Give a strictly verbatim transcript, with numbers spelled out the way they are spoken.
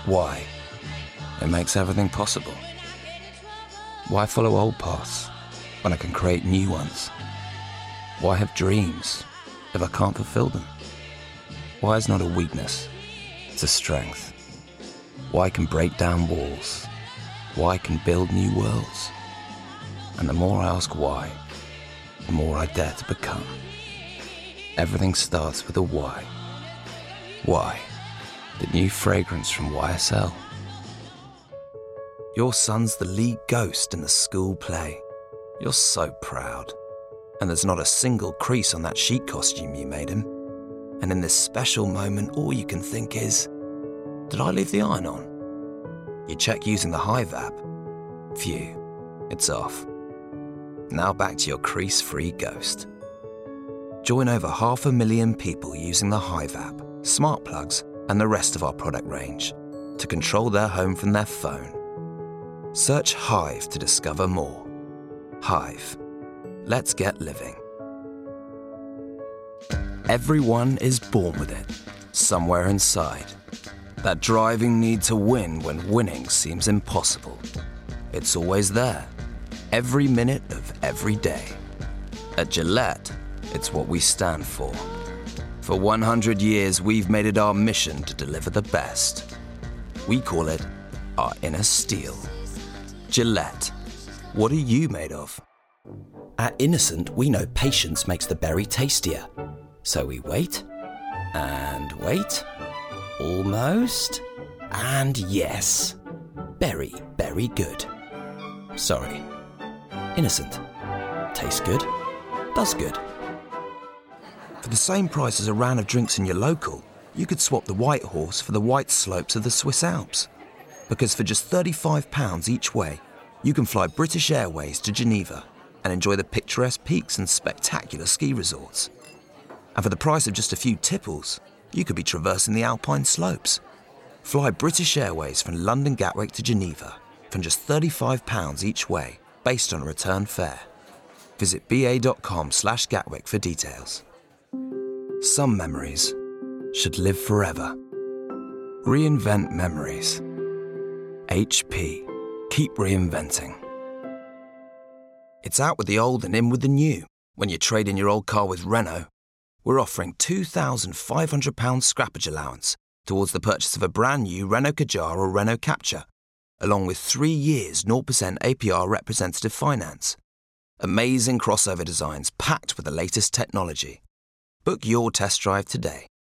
Why? It makes everything possible. Why follow old paths when I can create new ones? Why have dreams if I can't fulfill them? Why is not a weakness, it's a strength? Why can break down walls? Why can build new worlds? And the more I ask why, the more I dare to become. Everything starts with a why. Why? The new fragrance from Y S L. Your son's the lead ghost in the school play. You're so proud. And there's not a single crease on that sheet costume you made him. And in this special moment, all you can think is, did I leave the iron on? You check using the Hive app. Phew, it's off. Now back to your crease-free ghost. Join over half a million people using the Hive app, smart plugs, and the rest of our product range to control their home from their phone. Search Hive to discover more. Hive. Let's get living. Everyone is born with it, somewhere inside. That driving need to win when winning seems impossible. It's always there, every minute of every day. At Gillette, it's what we stand for. For one hundred years, we've made it our mission to deliver the best. We call it our inner steel. Gillette, what are you made of? At Innocent, we know patience makes the berry tastier. So we wait, and wait, almost, and yes, berry, berry good. Sorry, Innocent. Tastes good, does good. For the same price as a round of drinks in your local, you could swap the White Horse for the white slopes of the Swiss Alps. Because for just thirty-five pounds each way, you can fly British Airways to Geneva and enjoy the picturesque peaks and spectacular ski resorts. And for the price of just a few tipples, you could be traversing the Alpine slopes. Fly British Airways from London Gatwick to Geneva from just thirty-five pounds each way, based on a return fare. Visit ba.com slash Gatwick for details. Some memories should live forever. Reinvent memories. H P. Keep reinventing. It's out with the old and in with the new. When you trade in your old car with Renault, we're offering two thousand five hundred pounds scrappage allowance towards the purchase of a brand new Renault Kadjar or Renault Captur, along with three years zero percent A P R representative finance. Amazing crossover designs packed with the latest technology. Book your test drive today